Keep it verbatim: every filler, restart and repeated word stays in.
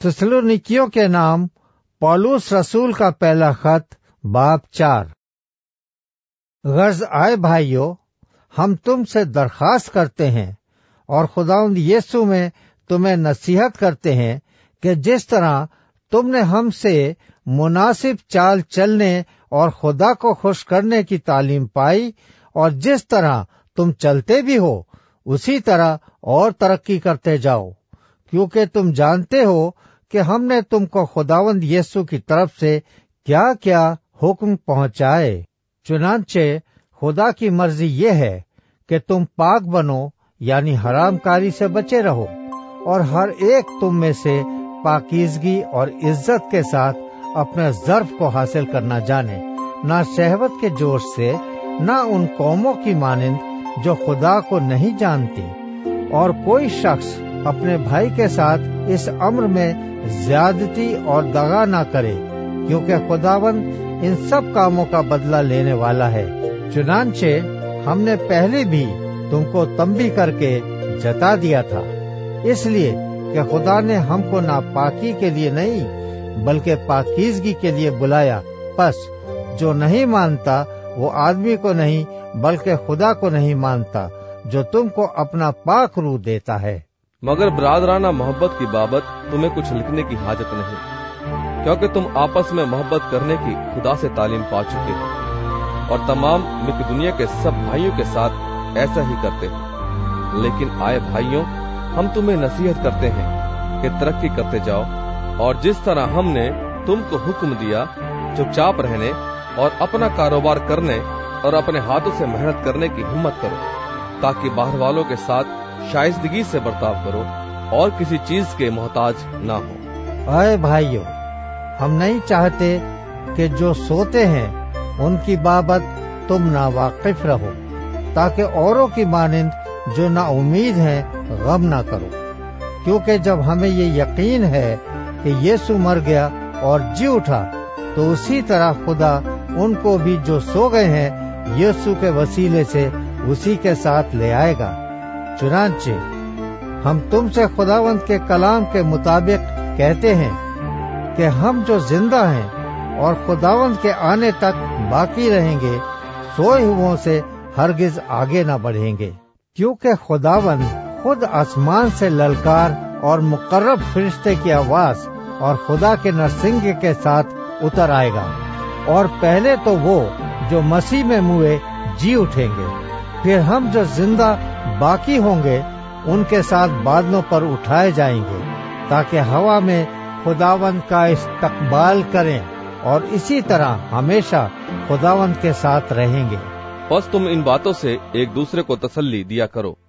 थिस्सलुनीकियों के नाम पौलुस रसूल का पहला खत बाब चार। गर्ज आए भाइयों, हम तुमसे दरखास्त करते हैं और खुदावंद यीशु में तुम्हें नसीहत करते हैं कि जिस तरह तुमने हमसे मुनासिब चाल चलने और खुदा को खुश करने की तालीम पाई और जिस तरह तुम चलते भी हो उसी तरह और तरक्की करते जाओ, क्योंकि तुम जानते हो कि हमने तुमको खुदावंद यीशु की तरफ से क्या क्या हुक्म पहुंचाए। चुनांचे खुदा की मर्जी ये है कि तुम पाक बनो, यानी हरामकारी से बचे रहो, और हर एक तुम में से पाकीज़गी और इज्जत के साथ अपने ज़र्फ को हासिल करना जाने, ना शहवत के जोश से, ना उन कौमों की मानिंद जो खुदा को नहीं जानती। और कोई शख्स अपने भाई के साथ इस अम्र में ज्यादती और दगा ना करे, क्योंकि खुदावंद इन सब कामों का बदला लेने वाला है। चुनांचे हमने पहले भी तुमको तंबी करके जता दिया था, इसलिए कि खुदा ने हमको नापाकी के लिए नहीं बल्कि पाकीज़गी के लिए बुलाया। बस जो नहीं मानता वो आदमी को नहीं बल्कि खुदा को नहीं मानता, जो तुमको अपना पाक रूह देता है। मगर बरादराना मोहब्बत की बाबत तुम्हें कुछ लिखने की हाजत नहीं, क्योंकि तुम आपस में मोहब्बत करने की खुदा से तालीम पा चुके हो और तमाम मिक दुनिया के सब भाइयों के साथ ऐसा ही करते हो। लेकिन आए भाइयों, हम तुम्हें नसीहत करते हैं कि तरक्की करते जाओ, और जिस तरह हमने तुमको हुक्म दिया चुपचाप रहने और अपना कारोबार करने और अपने हाथों से मेहनत करने की हिम्मत करो, ताकि बाहर वालों के साथ शाइस्तगी से बर्ताव करो और किसी चीज के मोहताज ना हो। आए भाइयों, हम नहीं चाहते कि जो सोते हैं उनकी बाबत तुम ना वाकिफ रहो, ताकि औरों की मानिंद जो ना उम्मीद हैं गम ना करो। क्योंकि जब हमें ये यकीन है कि यीशु मर गया और जी उठा, तो उसी तरह खुदा उनको भी जो सो गए हैं यीशु के वसीले से उसी के साथ ले आएगा। चुनांचे हम तुमसे खुदावंद के कलाम के मुताबिक कहते हैं कि हम जो जिंदा हैं और खुदावंद के आने तक बाकी रहेंगे, सोए हुओं से हरगिज आगे न बढ़ेंगे। क्योंकि खुदावंद खुद आसमान से ललकार और मुकर्रब फरिश्ते की आवाज और खुदा के नरसिंगे के साथ उतर आएगा, और पहले तो वो जो मसीह में मुए जी उठेंगे। फिर हम जो जिंदा बाकी होंगे उनके साथ बादलों पर उठाए जाएंगे, ताकि हवा में खुदावंद का इस्तकबाल करें, और इसी तरह हमेशा खुदावंद के साथ रहेंगे। बस तुम इन बातों से एक दूसरे को तसल्ली दिया करो।